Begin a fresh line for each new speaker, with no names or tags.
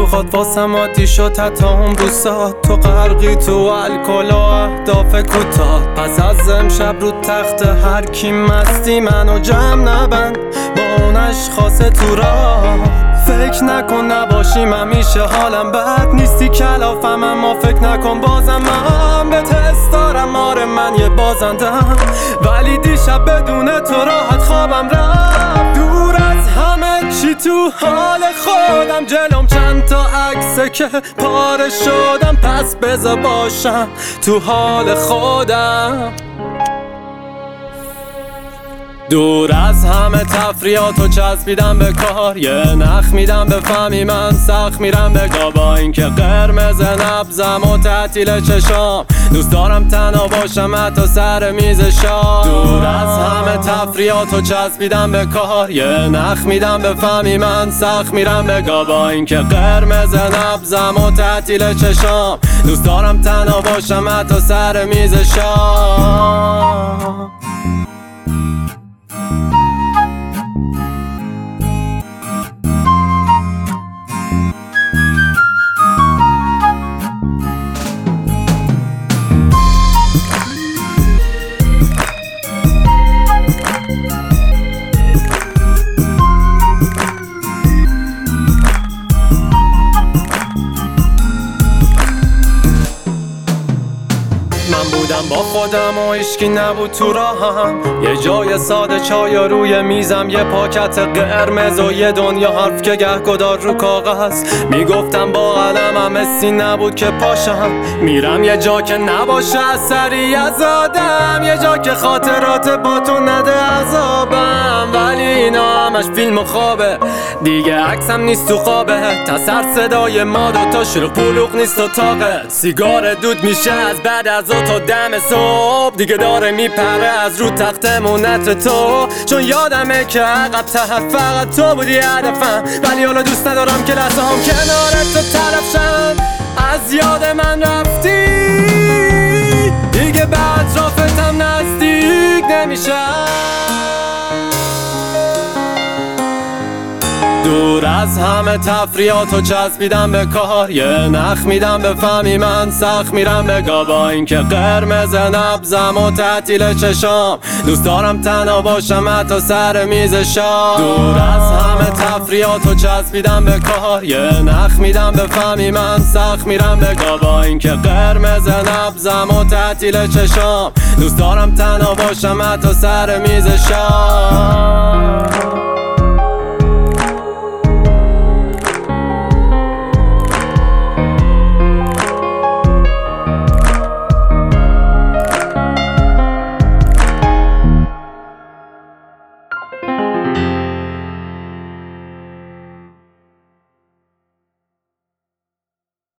معشوقات واسم عادی شد حتی اون بوسات. تو غرقی تو الکل و اهداف کوتاه. پس از امشب رو تخت هر کی مستی منو جمع نبند با اون اشخاص تو راه. فکر نکن نباشیم همیشه حالم بد نیستی کلافم، اما فکر نکن بازم من به تست دارم. آره من یه بازندم ولی دیشب بدون تو راحت خوابم رفت. دور از همه چی تو حال خودم، جلوم چند تا عکسه که پاره شدم. پس بذار باشم تو حال خودم. دور از همه تفریحاتو چسبیدم به کار. یه نخ میدم بفهمی من سخت میرم بگا. با اینکه قرمز نبزم و تعطیل چشام، دوست دارم تنها باشم حتی سر میز شام. دور از همه تفریحاتو چسبیدم به کار. یه نخ میدم بفهمی من سخت میرم بگا. با اینکه قرمز نبزم و تعطیل چشام، دوست دارم تنها باشم حتی سر میز شام. من بودم با خودم و هیچکی نبود تو راهم. یه جای ساده چای روی میزم، یه پاکت قرمز و یه دنیا حرف که گهگدار رو کاغذ. میگفتم با قلمم حسی نبود که پاشم. میرم یه جا که نباشه اثری از آدم، یه جا که خاطرات با تو نده عذابم. ولی اینا همش فیلم و خوابه دیگه، عکسم نیست تو خوابه. تسر صدای ما دوتا شروع پلوغ نیست و طاقه. سیگار دود میشه از بعد از تا دم صبح، دیگه داره میپره از رو تخت مونت تو. چون یادمه که عقب ته فقط تو بودی هدفم، ولی حالا دوست ندارم که لحظه هم کنار تو تلف شن. از یاد من رفتی دیگه به اطرافتم نزدیک نمیشم. دور از همه تفریحاتو چسبیدم به کار. یه نخ میدم بفهمی من سخت میرم بگا. با اینکه قرمز نبزم و تعطیل چشام، دوست دارم تنها باشم حتی سر میز شام. دور از همه تفریحاتو چسبیدم به کار. یه نخ میدم بفهمی من سخت میرم بگا. با اینکه قرمز نبزم و تعطیل چشام، دوست دارم تنها باشم حتی سر میز شام.